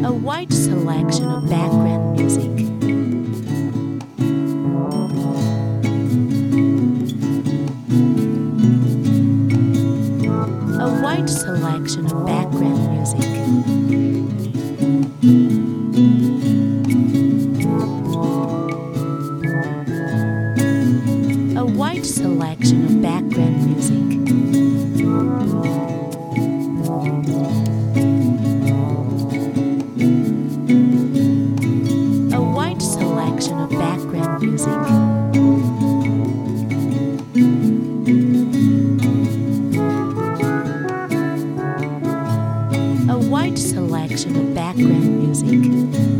A wide selection of background music. A wide selection of background music. A wide selection of background music. A wide selection of background music. A wide selection of background music.